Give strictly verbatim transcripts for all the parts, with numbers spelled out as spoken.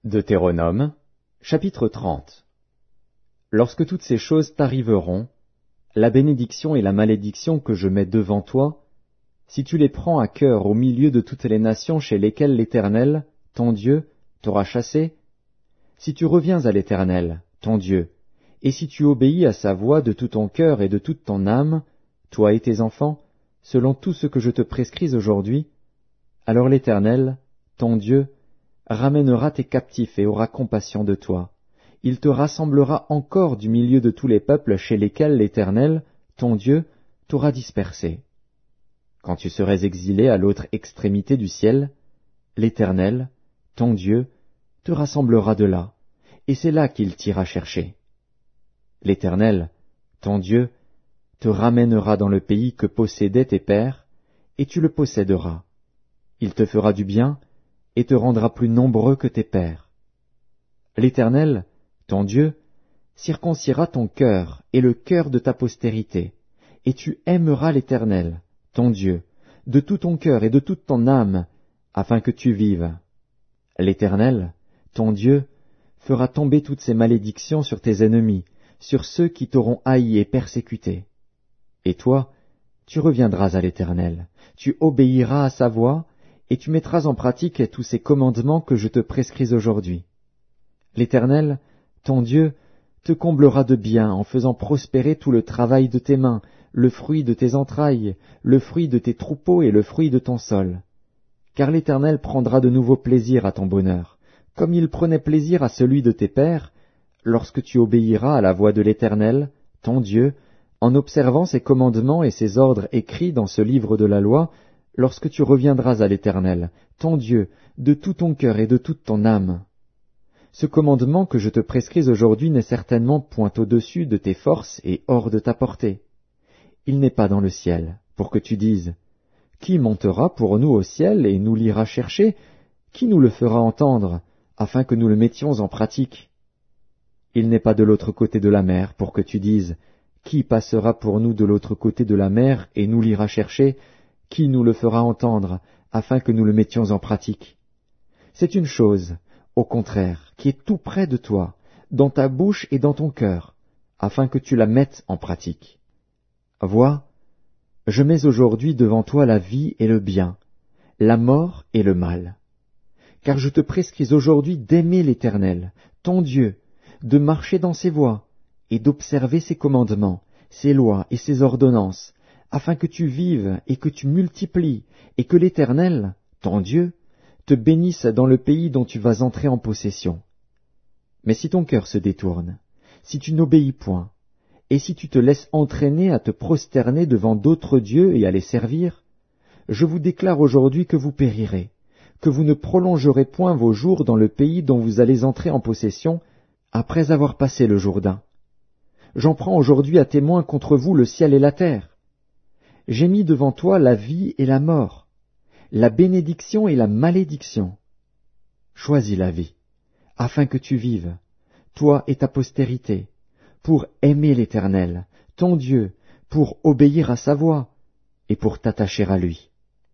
Deutéronome, chapitre trente. Lorsque toutes ces choses t'arriveront, la bénédiction et la malédiction que je mets devant toi, si tu les prends à cœur au milieu de toutes les nations chez lesquelles l'Éternel, ton Dieu, t'aura chassé, si tu reviens à l'Éternel, ton Dieu, et si tu obéis à sa voix de tout ton cœur et de toute ton âme, toi et tes enfants, selon tout ce que je te prescris aujourd'hui, alors l'Éternel, ton Dieu, ramènera tes captifs et aura compassion de toi. Il te rassemblera encore du milieu de tous les peuples chez lesquels l'Éternel, ton Dieu, t'aura dispersé. Quand tu serais exilé à l'autre extrémité du ciel, l'Éternel, ton Dieu, te rassemblera de là, et c'est là qu'il t'ira chercher. L'Éternel, ton Dieu, te ramènera dans le pays que possédaient tes pères, et tu le posséderas. Il te fera du bien, et te rendra plus nombreux que tes pères. L'Éternel, ton Dieu, circoncira ton cœur et le cœur de ta postérité, et tu aimeras l'Éternel, ton Dieu, de tout ton cœur et de toute ton âme, afin que tu vives. L'Éternel, ton Dieu, fera tomber toutes ces malédictions sur tes ennemis, sur ceux qui t'auront haï et persécuté. Et toi, tu reviendras à l'Éternel, tu obéiras à sa voix, et tu mettras en pratique tous ces commandements que je te prescris aujourd'hui. L'Éternel, ton Dieu, te comblera de bien en faisant prospérer tout le travail de tes mains, le fruit de tes entrailles, le fruit de tes troupeaux et le fruit de ton sol. Car l'Éternel prendra de nouveau plaisir à ton bonheur, comme il prenait plaisir à celui de tes pères, lorsque tu obéiras à la voix de l'Éternel, ton Dieu, en observant ses commandements et ses ordres écrits dans ce livre de la loi, lorsque tu reviendras à l'Éternel, ton Dieu, de tout ton cœur et de toute ton âme. Ce commandement que je te prescris aujourd'hui n'est certainement point au-dessus de tes forces et hors de ta portée. Il n'est pas dans le ciel, pour que tu dises, « Qui montera pour nous au ciel et nous l'ira chercher? Qui nous le fera entendre, afin que nous le mettions en pratique ?» Il n'est pas de l'autre côté de la mer, pour que tu dises, « Qui passera pour nous de l'autre côté de la mer et nous l'ira chercher? Qui nous le fera entendre, afin que nous le mettions en pratique ?» C'est une chose, au contraire, qui est tout près de toi, dans ta bouche et dans ton cœur, afin que tu la mettes en pratique. Vois, je mets aujourd'hui devant toi la vie et le bien, la mort et le mal. Car je te prescris aujourd'hui d'aimer l'Éternel, ton Dieu, de marcher dans ses voies, et d'observer ses commandements, ses lois et ses ordonnances, afin que tu vives et que tu multiplies, et que l'Éternel, ton Dieu, te bénisse dans le pays dont tu vas entrer en possession. Mais si ton cœur se détourne, si tu n'obéis point, et si tu te laisses entraîner à te prosterner devant d'autres dieux et à les servir, je vous déclare aujourd'hui que vous périrez, que vous ne prolongerez point vos jours dans le pays dont vous allez entrer en possession, après avoir passé le Jourdain. J'en prends aujourd'hui à témoin contre vous le ciel et la terre. J'ai mis devant toi la vie et la mort, la bénédiction et la malédiction. Choisis la vie, afin que tu vives, toi et ta postérité, pour aimer l'Éternel, ton Dieu, pour obéir à sa voix, et pour t'attacher à lui.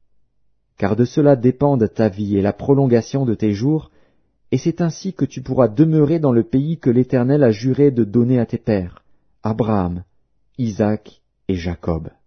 Car de cela dépendent ta vie et la prolongation de tes jours, et c'est ainsi que tu pourras demeurer dans le pays que l'Éternel a juré de donner à tes pères, Abraham, Isaac et Jacob.